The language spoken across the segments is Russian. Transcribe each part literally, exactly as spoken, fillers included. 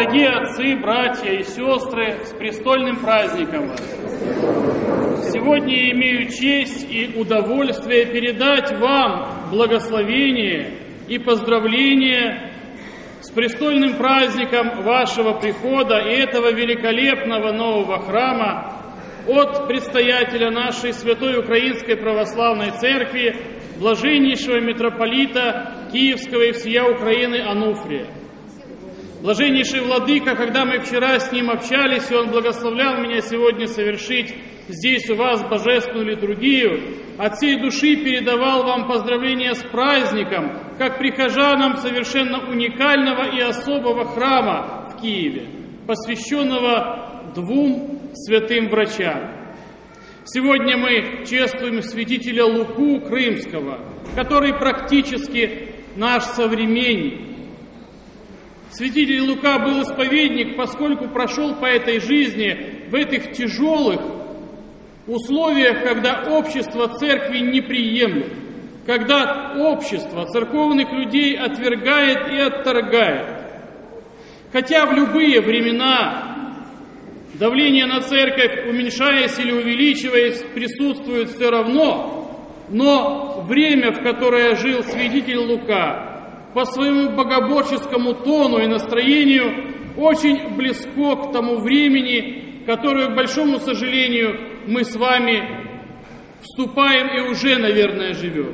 Дорогие отцы, братья и сестры, с престольным праздником вас! Сегодня я имею честь и удовольствие передать вам благословение и поздравления с престольным праздником вашего прихода и этого великолепного нового храма от предстоятеля нашей Святой Украинской Православной Церкви, блаженнейшего митрополита Киевского и всея Украины Ануфрия. Блаженнейший владыка, когда мы вчера с ним общались, и он благословлял меня сегодня совершить здесь у вас божественную литургию, от всей души передавал вам поздравления с праздником, как прихожанам совершенно уникального и особого храма в Киеве, посвященного двум святым врачам. Сегодня мы чествуем святителя Луку Крымского, который практически наш современник. Святитель Лука был исповедник, поскольку прошел по этой жизни в этих тяжелых условиях, когда общество церкви не приемлет, когда общество церковных людей отвергает и отторгает. Хотя в любые времена давление на церковь, уменьшаясь или увеличиваясь, присутствует все равно, но время, в которое жил святитель Лука, по своему богоборческому тону и настроению очень близко к тому времени, которое, к большому сожалению, мы с вами вступаем и уже, наверное, живем.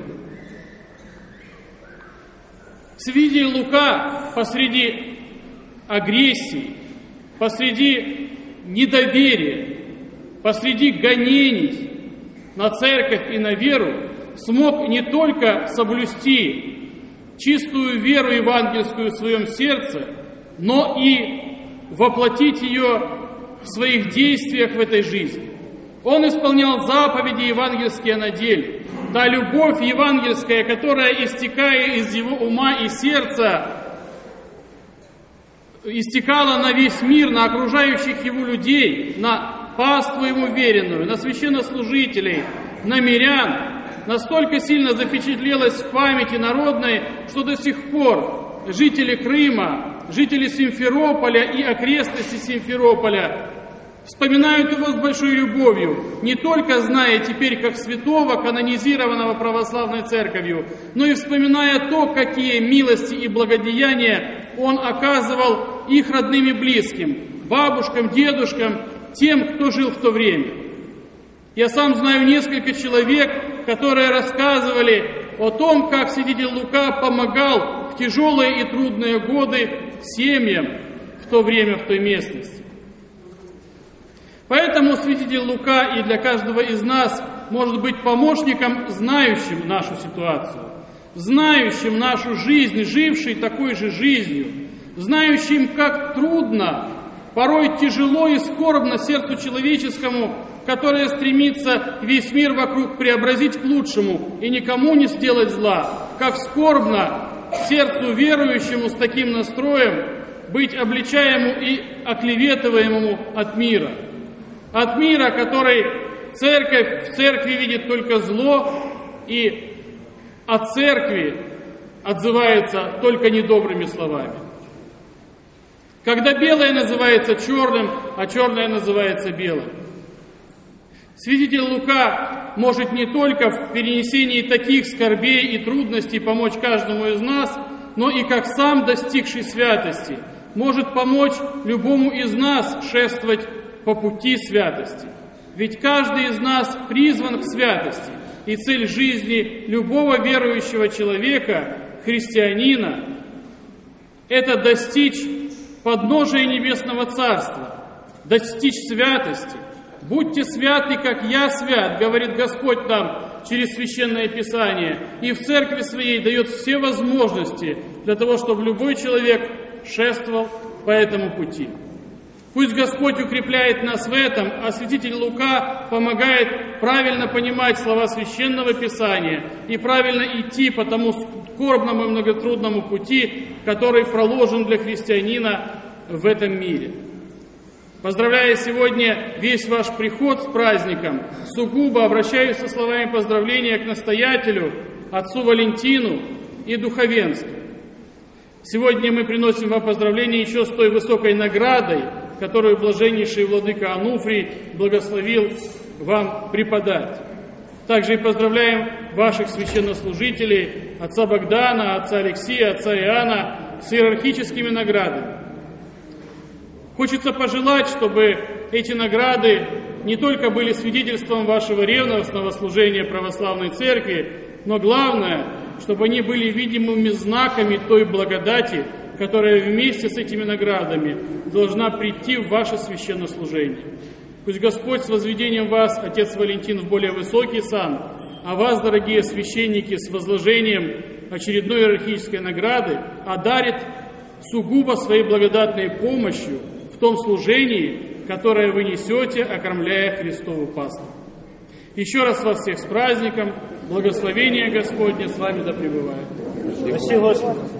Святитель Лука посреди агрессии, посреди недоверия, посреди гонений на церковь и на веру смог не только соблюсти чистую веру евангельскую в своем сердце, но и воплотить ее в своих действиях в этой жизни. Он исполнял заповеди евангельские на деле. Та любовь евангельская, которая, истекая из его ума и сердца, истекала на весь мир, на окружающих его людей, на паству ему веренную, на священнослужителей, на мирян, настолько сильно запечатлелось в памяти народной, что до сих пор жители Крыма, жители Симферополя и окрестностей Симферополя вспоминают его с большой любовью, не только зная теперь как святого, канонизированного православной церковью, но и вспоминая то, какие милости и благодеяния он оказывал их родным и близким, бабушкам, дедушкам, тем, кто жил в то время. Я сам знаю несколько человек, которые рассказывали о том, как святитель Лука помогал в тяжелые и трудные годы семьям в то время, в той местности. Поэтому святитель Лука и для каждого из нас может быть помощником, знающим нашу ситуацию, знающим нашу жизнь, живший такой же жизнью, знающим, как трудно, порой тяжело и скорбно сердцу человеческому, которое стремится весь мир вокруг преобразить к лучшему и никому не сделать зла, как скорбно сердцу верующему с таким настроем быть обличаемому и оклеветываемому от мира. От мира, который церковь в церкви видит только зло, и от церкви отзывается только недобрыми словами. Когда белое называется черным, а черное называется белым. Святитель Лука может не только в перенесении таких скорбей и трудностей помочь каждому из нас, но и как сам достигший святости может помочь любому из нас шествовать по пути святости. Ведь каждый из нас призван к святости, и цель жизни любого верующего человека, христианина, это достичь подножия Небесного Царства, достичь святости. «Будьте святы, как я свят», говорит Господь нам через Священное Писание, и в церкви своей дает все возможности для того, чтобы любой человек шествовал по этому пути. Пусть Господь укрепляет нас в этом, а святитель Лука помогает правильно понимать слова Священного Писания и правильно идти по тому скорбному и многотрудному пути, который проложен для христианина в этом мире. Поздравляя сегодня весь ваш приход с праздником, сугубо обращаюсь со словами поздравления к настоятелю, отцу Валентину и духовенству. Сегодня мы приносим вам поздравления еще с той высокой наградой, которую блаженнейший владыка Ануфрий благословил вам преподать. Также и поздравляем ваших священнослужителей, отца Богдана, отца Алексея, отца Иоанна с иерархическими наградами. Хочется пожелать, чтобы эти награды не только были свидетельством вашего ревностного служения православной церкви, но главное, чтобы они были видимыми знаками той благодати, которая вместе с этими наградами должна прийти в ваше священнослужение. Пусть Господь с возведением вас, отец Валентин, в более высокий сан, а вас, дорогие священники, с возложением очередной иерархической награды одарит сугубо своей благодатной помощью в том служении, которое вы несете, окормляя Христову паству. Еще раз вас всех с праздником, благословение Господне с вами да пребывает. Спасибо, Господи.